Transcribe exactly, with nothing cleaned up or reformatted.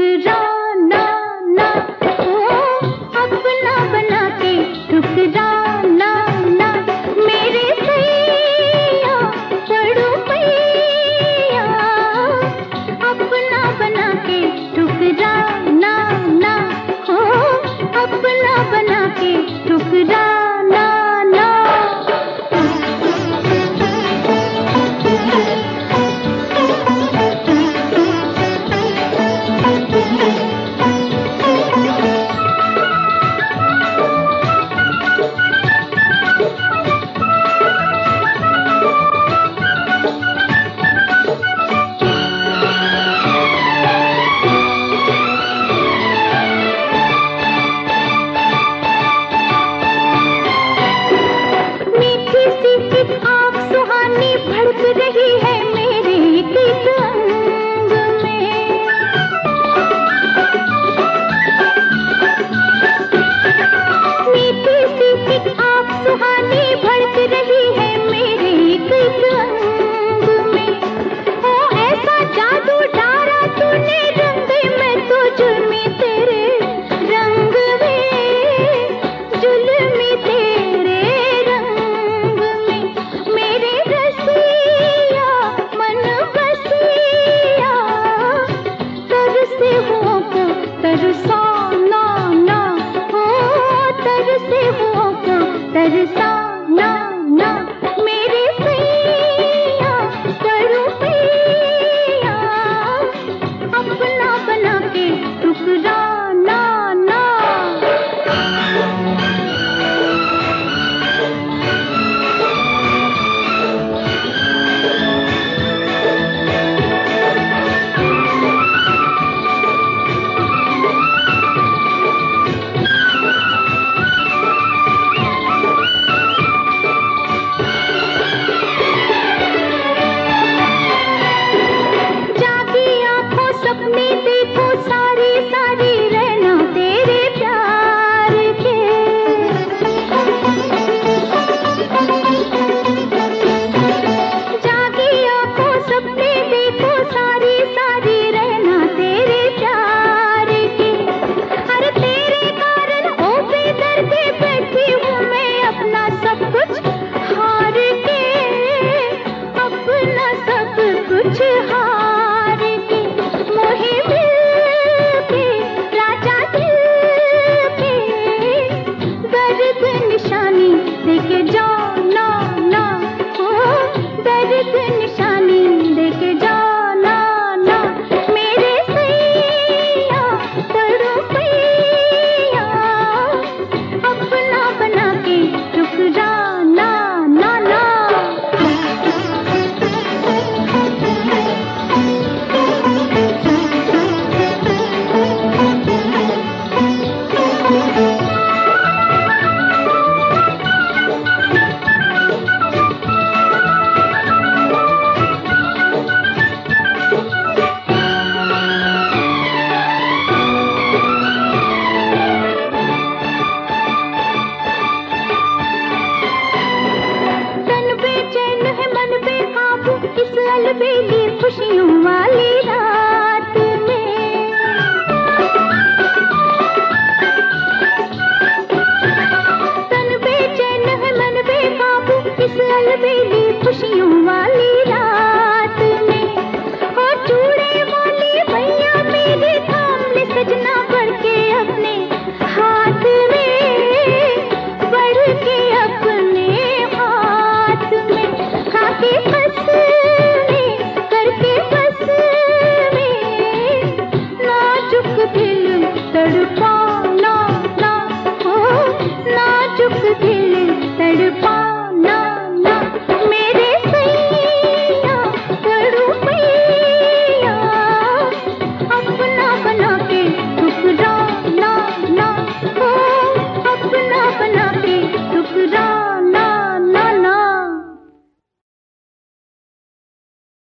ठुकराना ना, ओ अपना बना के ठुकराना ना, मेरे सैया तड़पैया, अपना बना के ठुकराना ना, ओ अपना बना के ठुकराना ना। भड़क रही है मेरे गीत अंग में, मीठी सी एक आँख सुहानी भड़क रही है मेरे गीत अंग में। ओ ऐसा जादू डारा तूने रंग में, तो जुल्मी तेरे रंग में, जुल्मी तेरे रंग में, मेरे रसिया मन बसिया, तरसे हुओं को तरसाना ना, ओ तरसे हुओं को तरसाना ना, मेरे सैया तड़पैया, अपना बना के ठुकराना ना। सपने देखो सारी सारी रहना तेरे प्यार के, जागी आंखों सपने देखो सारी सारी रहना तेरे प्यार के। अरे तेरे कारण ओ बेदर्द बैठी हूँ मैं अपना सब कुछ हार के, अपना सब कुछ हार के, मोहे मिल के राजा दिल के, दर्द निशानी देके जाना ना, ओ दर्द निशानी देके जाना ना, मेरे सैया तड़पैया, अपना बना के ठुकराना ना ना। Thank you.